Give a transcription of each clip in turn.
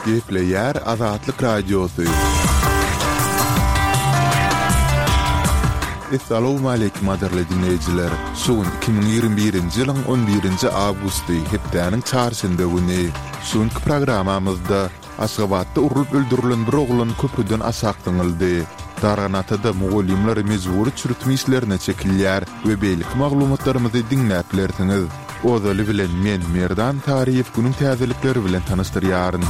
Gepleyer Azatlyk Radiosu. Assalamu alaykum aderli dinleyijiler. Şuň 2021-nji ýylyň 11-nji awgusty hepdeniň çarşynda güni. Şuňky programamyzda Aşgabatda urulyp öldürilen bir oglun köprüden aşakdyňyldy. Daranatada mugallimler mezburi çürütme işlerine çekilýär we beýlik maglumatlarymyzy dinläplerdiňiz. Ozaly bilen men Merdan Tariýew günüň täzelikleri bilen tanıştyrýaryn.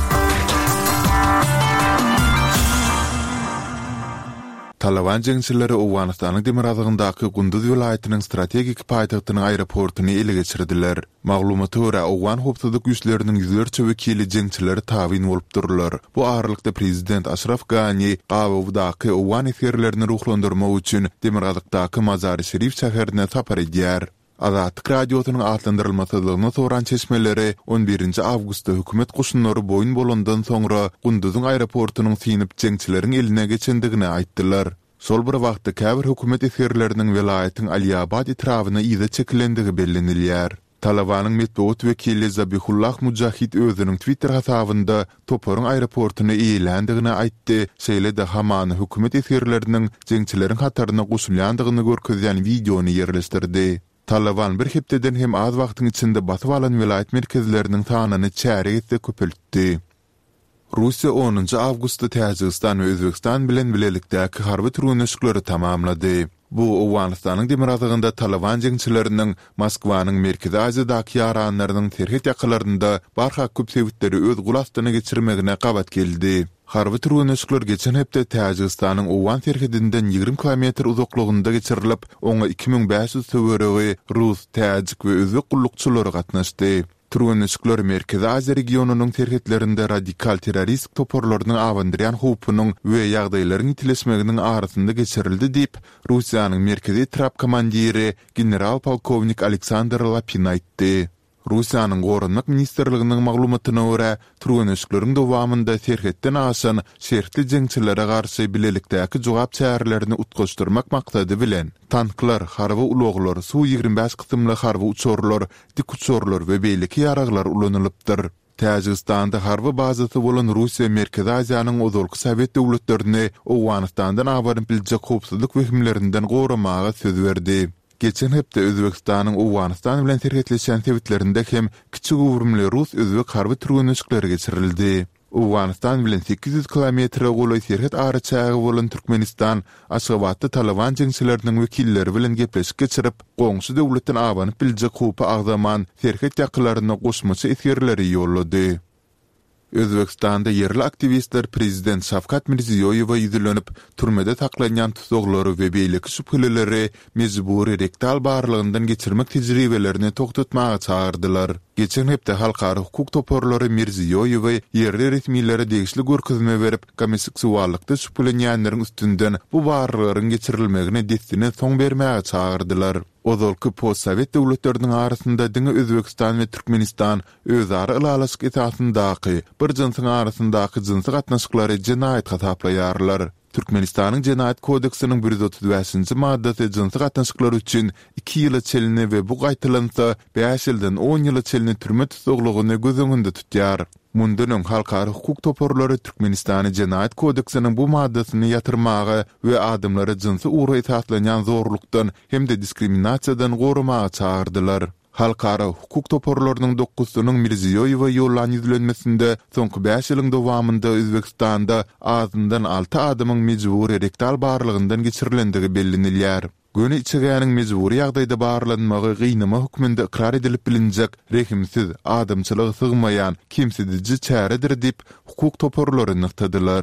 Taliban jeňçileri Owganystanyň Demirazygyndaky Gunduz welaýatynyň strategik paýtagtynyň aeroportuny ele geçirdiler. Maglumata görä Owgan howpsuzlyk güýçleriniň ýüzlerçe wekili jeňçileri tabyn bolup dururlar. Bu aralykda prezident Ashraf Ghani Gawawdaky Owgan eserlerini ruhlandyrmak üçin Demirazykdaky Mazar-y Şerif şäherine tapar edýär. Azatlyk radiosynyň atlandyrylmasylygyny soran çeşmeleri 11-nji awgustda hökümet goşunlary boýun bolandan soňra Gunduzyň aeroportunyň synip jeňçileriň eline geçendigini aýtdylar. Sol bir wagtda käbir hökümet eserleriniň welaýatyň Aliyabad etrawyna ýyza çekilendigi bellenilýär. Talabanyň metbuat wekili Zabihullah Mujahid özüniň Twitter hasabynda Toporyň aeroportuny eýlendigini aýtdy. Şeýle-de haman hökümet eserleriniň jeňçileriň hatarına goşulýandygyny görkezýän videony ýerleşdirdi. Taliban bir hepdeden hem az wagtyň içinde batyp alan welaýat merkezleriniň sanyny çäregetde köpeltdi. Russiýa 10-njy awgustda Täjikistan we Özbegistan bilen bilelikdäki harby türünüşikleri tamamlady. Bu Owganystanyň Demirazygynda Taliban jeňçileriniň Moskwanyň Merkezi Aziýadaky ýaranlarynyň terhet ýakalarynda barha köp sebitleri öz gulastyna geçirmegine gabat geldi. Harby türünüşikler geçen hepde Täjikistanyň Owgan terhedinden 20 km uzaklygynda geçirilip, oňa 2500 töweregi Rus, Täjik we Özbek gullukçylary gatnaşdy. Türünüşikler Merkezi Aziýa regionunyň terhetlerinde radikal terrorist toporlarynyň awandyrýan howpunyň we ýagdaýlaryň itileşmeginiň arasynda geçirildi diýip Russiýanyň merkezi trap komandiri general polkovnik Aleksandr Lapin aýtdy. Russiýanyň Gorunmak ministrliginiň maglumatyna görä, türünüşikleriň dowamında terhetden aşan şertli jeňçilere garşy bilelikdäki jogap çärelerini utgaşdyrmak maksady bilen tanklar, harby ulaglar, Su-25 kysymly harby uçorlar, dik uçorlar we beýleki ýaraglar ulanylypdyr. Täjikistanda harby bazasy bolan Russiýa Merkezi Aziýanyň ozalky Sowet döwletlerini Owganystandan awaryp biljek howpsuzlyk wehimlerinden goramaga söz berdi. Geçen hepde Özbegistanyň Owganystan bilen terhetleşen sebitlerinde hem kiçik uwrumly Rus-Özbek harby türünüşikleri geçirildi. Owganystan bilen 800 km goly terhet araçagy bolan Türkmenistan Aşgabatda Taliban jeňçileriniň wekilleri bilen gepleşik geçirip, goňşy döwletten awanyp biljek howpa agzaman terhet ýaklaryna goşmaçy eserleri ýollady. Özbekistanda yerli aktivistler prezident Şavkat Mirziýoýewa ýüzlenip, türmede taklanýan tutuklary we beýleki şüphelileri mezburi rektal barlygyndan geçirmek tejribelerini toktatmaga çağırdylar. Geçen hepde halkara hukuk toporlary Mirziýoýewa yerli resmiýlere degişli görkezme berip, homoseksuallykda şüphelenýänleriň üstünden bu barlyklaryň geçirilmegine destine soň bermäge çağırdylar. Ozalky post-Sowet döwletleriniň arasynda diňe Özbegistan we Türkmenistan özara ylalaşyk esasyndaky bir jynsyň arasyndaky jinsy gatnaşyklary jenaýat hataplaýarlar. Türkmenistanyň Jenaýat kodeksiniň 135-nji maddasy jinsy gatnaşyklar üçin 2 ýyl çelini we bu gaýtylanda 5 ýyldan 10 ýyl çelini türme tutuglygyny göz öňünde tutýar. Mundan halkara hukuk toporlary Türkmenistanyň Jenaýat kodeksiniň bu maddasyny ýatyrmagy we adamlary jinsy uğra esaslanýan zorlukdan hem de diskriminasiýadan goramaga çağırdylar. Halkara hukuk toporlarynyň 9-synyň Mirziýoýewa ýollan ýüzlenmesinde soňky 5 ýylyň dowamında Özbegistanda azyndan 6 adamyň mejburi rektal barlygyndan geçirilendigi bellenilýär. Göni içigäniň mejburi ýagdaýda barlanmagy gynama hukmynda ikrar edilip bilinjek rehimsiz, adamçylygy sygmaýan, kimsedici çäredir diýip hukuk toporlary nykdylar.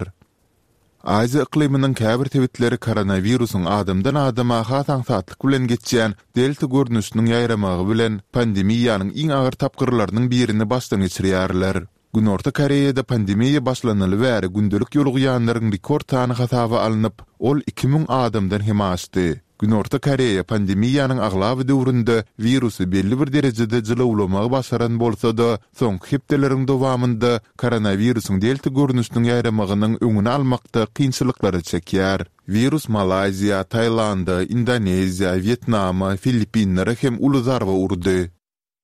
Aziýa ikliminiň käbir tebitleri koronawirusyň adamdan adama hasan satlyk bilen geçýän delta görnüşiniň ýaýramagy bilen pandemiýanyň iň agyr tapgyrlarynyň birini başdan geçirýärler. Günorta Koreýada pandemiýa başlanaly bäri gündelik ýolugýanlaryň rekord sany hasaba alınıp, ol 2000 adamdan hem aşdy. Günorta Koreýa pandemiýanyň aglawy döwründe virusy belli bir derejede jylawlamagy başaran bolsa-da, soňky hepdeleriň dowamında koronawirusyň delta görnüşiniň ýaýramagynyň öňüni almakda kynçylyklary çekýär. Virus Malaziya, Taýlanda, Indoneziya, Vietnama, Filipinlere hem uluzarwa urdy.